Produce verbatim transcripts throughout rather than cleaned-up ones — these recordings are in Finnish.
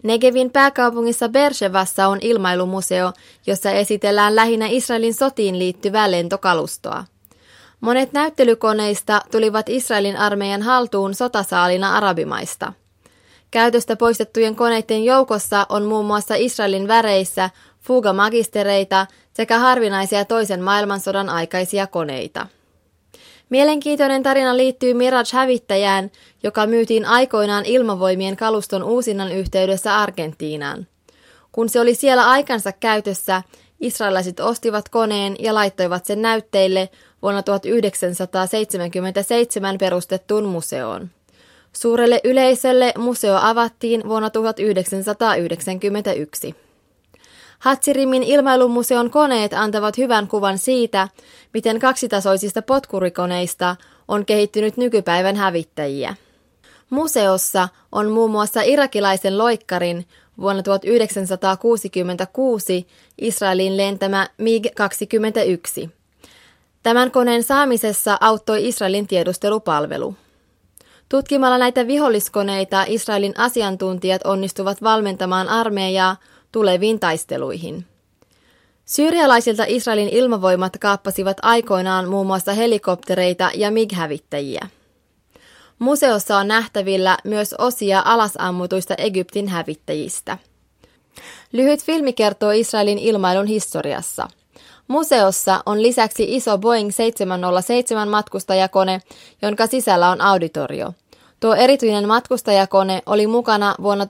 Negevin pääkaupungissa Beershevassa on ilmailumuseo, jossa esitellään lähinnä Israelin sotiin liittyvää lentokalustoa. Monet näyttelykoneista tulivat Israelin armeijan haltuun sotasaalina arabimaista. Käytöstä poistettujen koneiden joukossa on muun muassa Israelin väreissä Fuga-magistereita sekä harvinaisia toisen maailmansodan aikaisia koneita. Mielenkiintoinen tarina liittyy Mirage-hävittäjään, joka myytiin aikoinaan ilmavoimien kaluston uusinnan yhteydessä Argentiinaan. Kun se oli siellä aikansa käytössä, israelaiset ostivat koneen ja laittoivat sen näytteille vuonna tuhatyhdeksänsataaseitsemänkymmentäseitsemän perustettuun museoon. Suurelle yleisölle museo avattiin vuonna tuhatyhdeksänsataayhdeksänkymmentäyksi. Hatsirimin ilmailumuseon koneet antavat hyvän kuvan siitä, miten kaksitasoisista potkurikoneista on kehittynyt nykypäivän hävittäjiä. Museossa on muun muassa irakilaisen loikkarin vuonna tuhatyhdeksänsataakuusikymmentäkuusi Israeliin lentämä MiG kaksikymmentäyksi. Tämän koneen saamisessa auttoi Israelin tiedustelupalvelu. Tutkimalla näitä viholliskoneita Israelin asiantuntijat onnistuvat valmentamaan armeijaa tuleviin taisteluihin. Syyrialaisilta Israelin ilmavoimat kaappasivat aikoinaan muun muassa helikoptereita ja MiG-hävittäjiä. Museossa on nähtävillä myös osia alasammutuista Egyptin hävittäjistä. Lyhyt filmi kertoo Israelin ilmailun historiassa. Museossa on lisäksi iso Boeing seitsemänsataaseitsemän matkustajakone, jonka sisällä on auditorio. Tuo erityinen matkustajakone oli mukana vuonna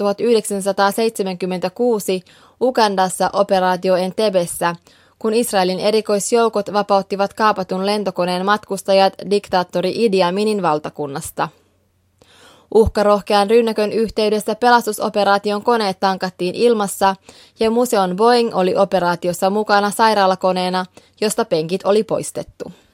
tuhatyhdeksänsataaseitsemänkymmentäkuusi Ugandassa operaatio Entebessä, kun Israelin erikoisjoukot vapauttivat kaapatun lentokoneen matkustajat diktaattori Idi Aminin valtakunnasta. Uhkarohkean rynnäkön yhteydessä pelastusoperaation koneet tankattiin ilmassa ja museon Boeing oli operaatiossa mukana sairaalakoneena, josta penkit oli poistettu.